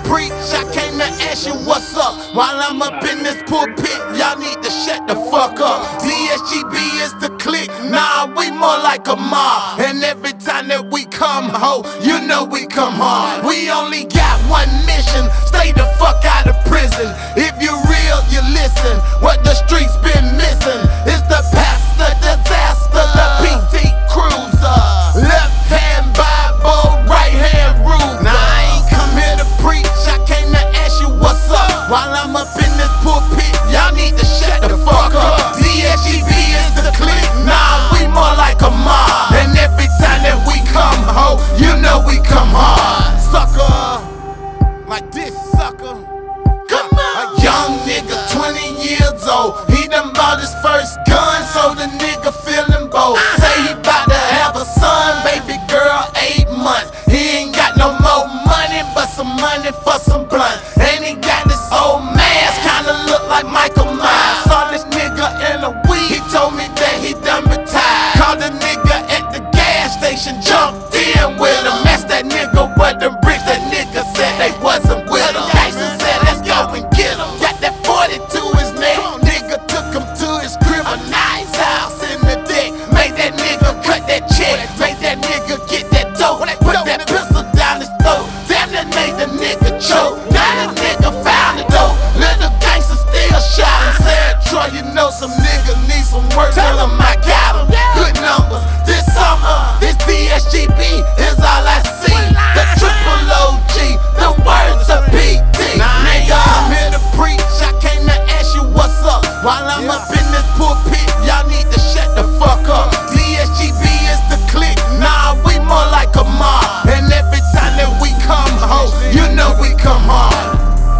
preach, I came to ask you what's up. While I'm up in this pulpit, y'all need to shut the fuck up. DSGB is the clique, nah, we more like a mob. And every time that we come, ho, you know we come hard. We only got one mission, stay the fuck out of prison. If you real, you listen. What the streets been missing is the pastor disaster, the PT Cruiser, left hand Bible, right hand Ruger. Now I ain't come here to preach, I came to ask you what's up. While I'm up in this pulpit, y'all need to shut the fuck up. DSGB is the clique, nah, we more like a mob. And every time that we come, ho, you know we come hard. Sucker, like this sucker. Come on. A young nigga, 20 years old, he done bought his first gun, so the nigga feeling bold. Say he bout to have a son, baby girl, 8 months. He ain't got no more money, but some money for some blunt. And he got this old mask, kinda look like Michael Myers. Saw this nigga in a week, he told me that he done retired. Called the nigga at the gas station, jumped in with him. Asked that nigga what them bricks, that nigga said they wasn't with him. Tyson said let's go and get him. Got that 40 to his neck, nigga took him to his crib, a nice house in the deck. Made that nigga cut that check, made that nigga get that dope. Put that pistol down his throat, damn that made the nigga choke. Now the nigga found the dope, little gangster still shouting. Said Troy, you know some niggas need some work, tell him I got him. Good numbers, this summer, this DSGB is all I see. The triple OG, the words of PT. Nigga, I'm here to preach, I came to ask you what's up. While I'm up in this pulpit, y'all need to shut the fuck up. DSGB is the clique, nah, we more like a mob. And every time that we come, ho, you know we come hard.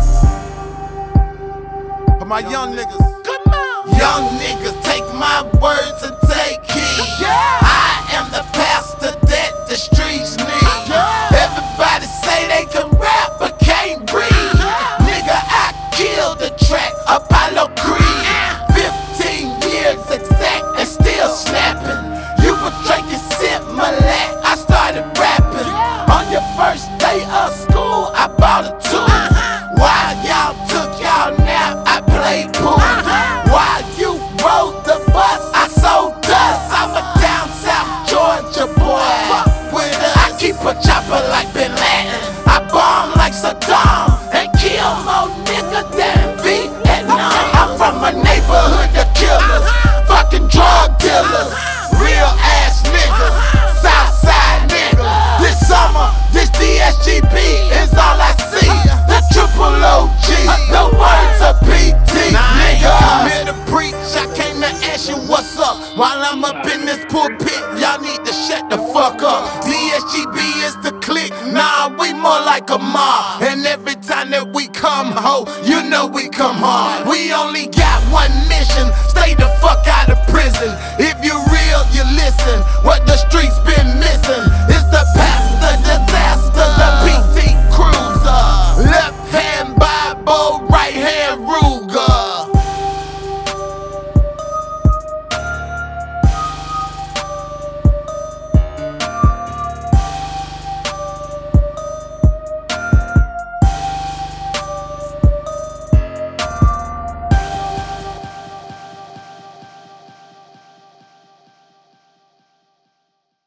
For my young niggas, young niggas, take my words and take heed. I am the pastor that the streets need. Everybody say they can rap but can't read. Nigga, I killed the track, Apollo Creed. 15 years exact and still snapping. You were drinking Similac, I started rapping. On your first day of school, I bought a tool. While y'all took y'all nap, I played pool. While you rode the bus, I sold dust. I'm a down south Georgia boy. Fuck with us. I keep a chopper like Bin Laden. I bomb like Saddam and kill more niggas than Vietnam. I'm from a neighborhood of killers, fucking drug dealers, real ass niggas, Southside niggas. This summer, this DSGB is all I see. The triple OG, the words of PT. Nigga, I'm here to preach, I came to ask you what's up. While I'm up in this pulpit, y'all need to shut the fuck up. DSGB is the clique, nah, we more like a mob. And every time that we come, ho, you know we come hard.